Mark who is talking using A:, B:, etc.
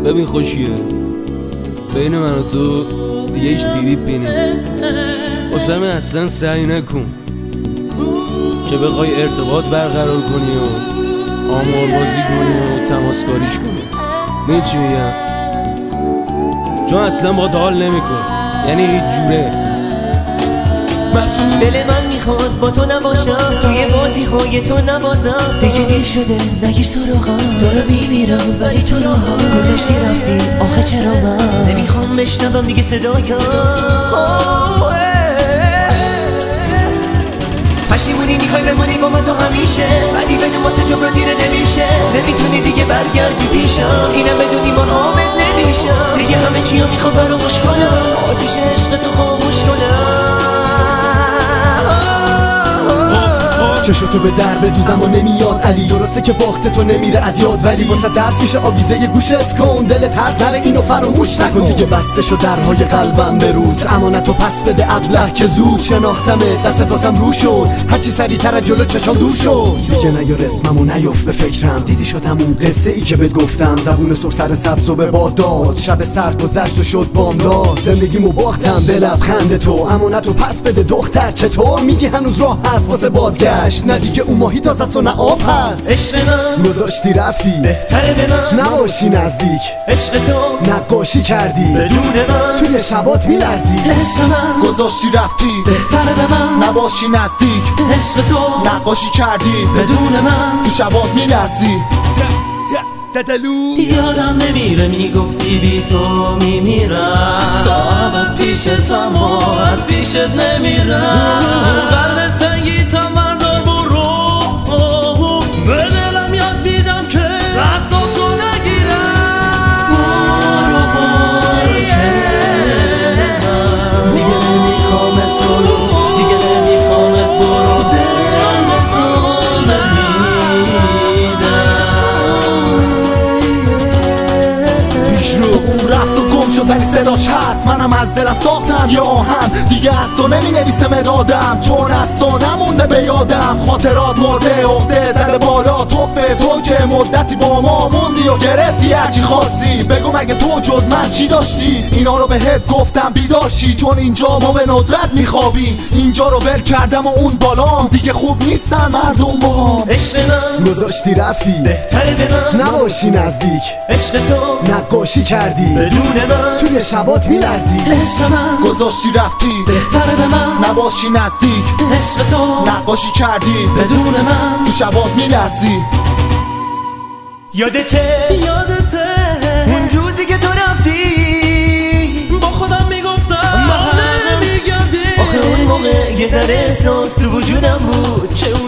A: ببین خوشیه بین من و تو دیگه هیچ تریپی نیست. واسه همه اصلا سعی نکن که بخوای ارتباط برقرار کنی و آماربازی کنی و تماسکاریش کنی. ببین چی میگم، چون اصلا با حال نمیکن، یعنی هیچ جوره.
B: دل من میخواد با تو نباشم، توی بازی های تو نبازم. دیگه دیر شده نگیر سراغم، دارم میمیرم ولی تو راهم. گذشتی رفتی آخه چرا من نمیخوام بشنوم دیگه صدایم. پشیمونی میخوای بمونی با من تو همیشه، ولی بدون واسه جبران دیره نمیشه. نمیتونی دیگه برگردی پیشم، اینم بدونی بار حامل نمیشم. دیگه همه چی ها میخوام فراموش کنم، آتیش عشق تو خاموش کنم.
C: چشو تو به در بدوزم و نمیاد علی، درسته که باخت تو نمیره از یاد، ولی واسه درس میشه آویزه گوشت کن. دل ترس نره اینو فراموش نکن، دیگه بسته شو درهای قلبم برود. امانتو پس بده ابله که زود شناختمه، دستت واسم رو شد، هرچی سریعتر از جلو چشام دور شد. دیگه نیار اسممو نیفت به فکرم، دیدی شدم اون قصه ای که بهت گفتم. زبون سر سبز و به باد داد، شب سرد گذشت و شد بامداد. زندگیمو باختم به لبخند تو، امانتو پس بده دختر. چطور میگی هنوز راه هست واسه بازگشت؟ نه دیگه اون ماهی تازه است و نه آب هست.
B: عشق من
C: گذاشتی رفتی،
B: بهتره به من
C: نباشی نزدیک.
B: عشق تو
C: نقاشی کردی
B: بدون من،
C: توی شبات میلرزی.
B: عشق من
D: گذاشتی رفتی،
B: بهتره به من
D: نباشی نزدیک.
B: عشق تو
D: نقاشی کردی
B: بدون من،
D: تو شبات میلرزی.
B: یادم نمیره میگفتی بی تو میمیرم، صاحبت پیشت اما از پیشت نمیرم. قلب سنگی تا مردار برو، به دلم یاد میدم که دستاتو نگیرم. دیگه نمیخوامت تو، دیگه نمیخوامت برو. دلم تو
D: اون رفت و گم شد ولی صداش هست، منم از دلم ساختم یه آهن. دیگه از تو نمی نویسه مدادم، چون از تو نمونده به یادم. خاطرات مرده عقده زده بالا، توفه تو که مدتی با ما موندی و گرفتی هرچی خواستی. بگو مگه تو جز من چی داشتی؟ اینا رو بهت گفتم بیداشی، چون اینجا ما به ندرت میخوابیم. اینجا رو ول کردم و اون بالام، دیگه خوب نیستن مردم با.
B: عشق من
C: گذاشتی رفتی،
B: بهتره به من
C: نباشی نزدیک.
B: عشق تو
C: نقاشی کردی
B: بدون من،
C: توی شبات میلرزی.
B: عشق من
D: گذاشتی رفتی،
B: بهتره به من
D: نباشی نزدیک.
B: عشق تو
D: نقاشی کردی
B: بدون من،
D: تو شبات میلرزی.
B: یادته اون روزی که تو رفتی، با خودم میگفتم ما نمیگردی. آخه اون موقع یه ذره احساس تو وجودم بود که